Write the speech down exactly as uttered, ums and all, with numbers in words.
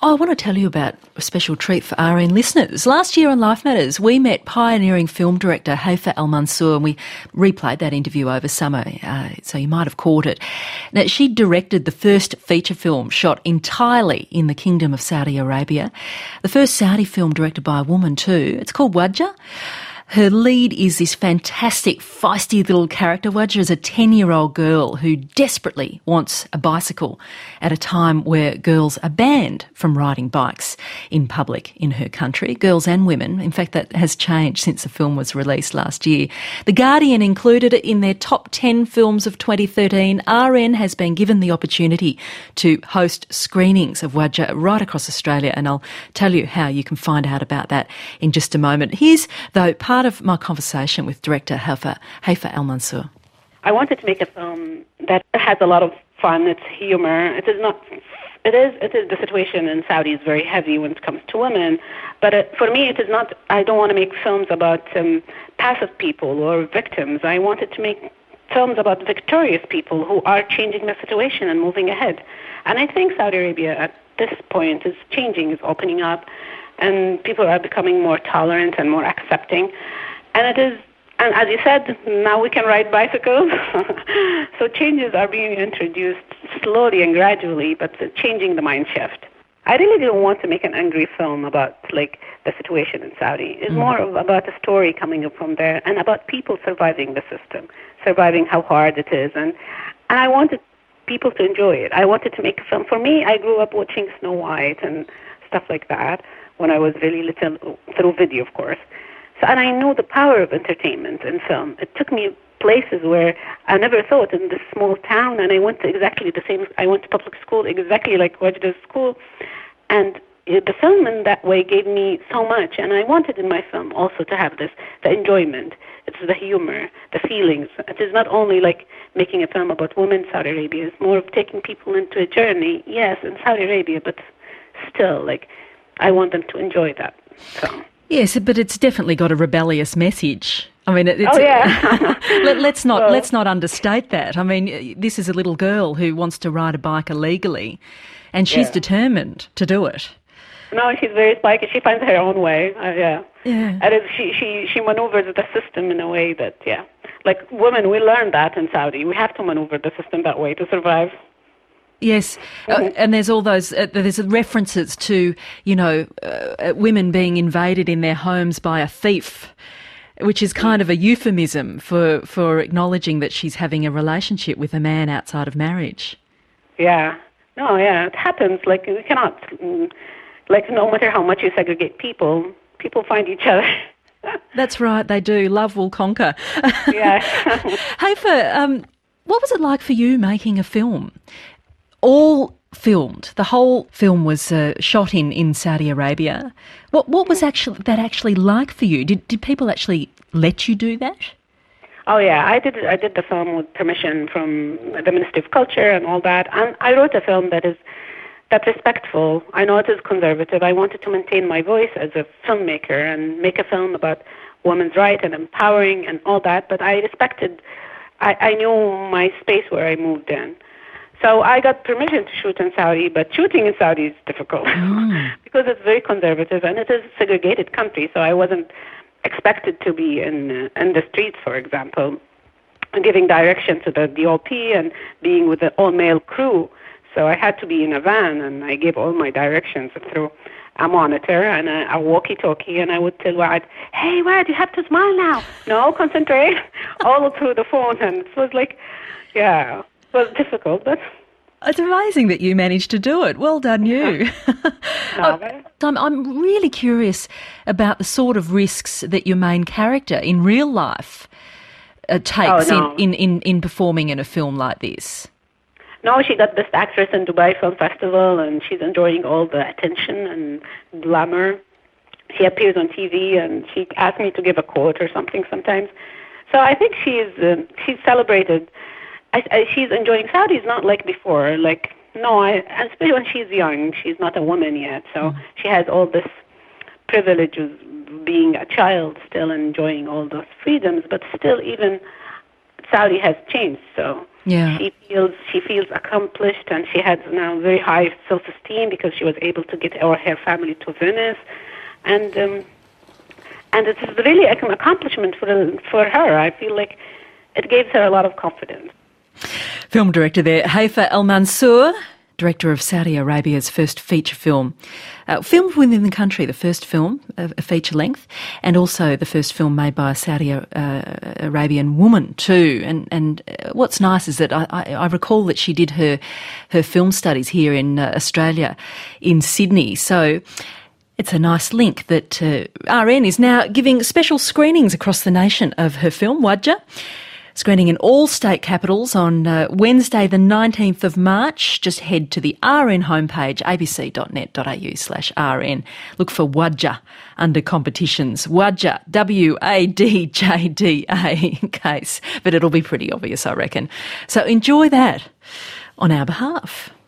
I want to tell you about a special treat for R N listeners. Last year on Life Matters, we met pioneering film director Haifa Al-Mansour, and we replayed that interview over summer, uh, so you might have caught it. Now, she directed the first feature film shot entirely in the Kingdom of Saudi Arabia, the first Saudi film directed by a woman too. It's called Wajah. Her lead is this fantastic, feisty little character. Wajah is a ten-year-old girl who desperately wants a bicycle at a time where girls are banned from riding bikes in public in her country, girls and women. In fact, that has changed since the film was released last year. The Guardian included it in their top ten films of twenty thirteen. R N has been given the opportunity to host screenings of Wajah right across Australia, and I'll tell you how you can find out about that in just a moment. Here's, though, part of my conversation with director Haifa, Haifa Al-Mansour. I wanted to make a film that has a lot of fun. It's humor. It is not. It is. It is. The situation in Saudi is very heavy when it comes to women, but it, for me, it is not. I don't want to make films about um, passive people or victims. I wanted to make films about victorious people who are changing the situation and moving ahead. And I think Saudi Arabia at this point is changing, is opening up, and people are becoming more tolerant and more accepting. And it is, and as you said, now we can ride bicycles. So changes are being introduced slowly and gradually, but changing the mind shift. I really didn't want to make an angry film about like the situation in Saudi. It's mm. more of, about a story coming up from there and about people surviving the system, surviving how hard it is. And, and I wanted people to enjoy it. I wanted to make a film. For me, I grew up watching Snow White and stuff like that when I was really little, through video, of course. So, and I know the power of entertainment in film. It took me places where I never thought, in this small town, and I went to exactly the same, I went to public school exactly like Wajdah's school, and the film in that way gave me so much, and I wanted in my film also to have this, the enjoyment, it's the humor, the feelings. It is not only like making a film about women in Saudi Arabia, it's more of taking people into a journey, yes, in Saudi Arabia, but still, like, I want them to enjoy that film. Yes, but it's definitely got a rebellious message. I mean, it's, oh yeah. let, let's not well, let's not understate that. I mean, this is a little girl who wants to ride a bike illegally, and she's yeah. determined to do it. No, she's very spiky. She finds her own way. Uh, yeah, yeah. And it, she she she maneuvers the system in a way that yeah, like women, we learn that in Saudi. We have to maneuver the system that way to survive. Yes, mm-hmm. uh, and there's all those, uh, there's references to, you know, uh, women being invaded in their homes by a thief, which is kind of a euphemism for, for acknowledging that she's having a relationship with a man outside of marriage. Yeah, no, yeah, it happens. Like, we cannot, like, no matter how much you segregate people, people find each other. That's right, they do. Love will conquer. Yeah. Haifa, um, what was it like for you making a film? All filmed. The whole film was uh, shot in, in Saudi Arabia. What what was actually that actually like for you? Did did people actually let you do that? Oh yeah, I did. I did the film with permission from the Ministry of Culture and all that. And I wrote a film that is that's respectful. I know it is conservative. I wanted to maintain my voice as a filmmaker and make a film about women's rights and empowering and all that. But I respected. I, I knew my space where I moved in. So I got permission to shoot in Saudi, but shooting in Saudi is difficult mm. because it's very conservative and it is a segregated country. So I wasn't expected to be in uh, in the streets, for example, giving direction to the D O P and being with the all-male crew. So I had to be in a van, and I gave all my directions through a monitor and a, a walkie-talkie, and I would tell Wad, "Hey, Wad, you have to smile now. No, concentrate." All through the phone, and it was like, yeah. It was difficult, but... It's amazing that you managed to do it. Well done, you. no, I'm, I'm really curious about the sort of risks that your main character in real life uh, takes oh, no. in, in, in, in performing in a film like this. No, she got Best Actress in Dubai Film Festival, and she's enjoying all the attention and glamour. She appears on T V, and she asked me to give a quote or something sometimes. So I think she's uh, she's celebrated... I, I, she's enjoying Saudi. Is not like before. Like, no, I, especially when she's young. She's not a woman yet. So mm. she has all this privilege of being a child, still enjoying all those freedoms. But still, even Saudi has changed. So Yeah. She feels she feels accomplished, and she has now very high self-esteem because she was able to get our her family to Venice, and um, and it's really an accomplishment for for her. I feel like it gives her a lot of confidence. Film director there, Haifa El Mansour, director of Saudi Arabia's first feature film. Uh, filmed within the country, the first film, a, a feature length, and also the first film made by a Saudi uh, Arabian woman too. And, and what's nice is that I, I, I recall that she did her, her film studies here in uh, Australia, in Sydney. So it's a nice link that uh, R N is now giving special screenings across the nation of her film, Wajah. Screening in all state capitals on uh, Wednesday the nineteenth of March. Just head to the R N homepage, abc.net.au slash RN. Look for Wajah under competitions. Wajah, W A D J D A in case. But it'll be pretty obvious, I reckon. So enjoy that on our behalf.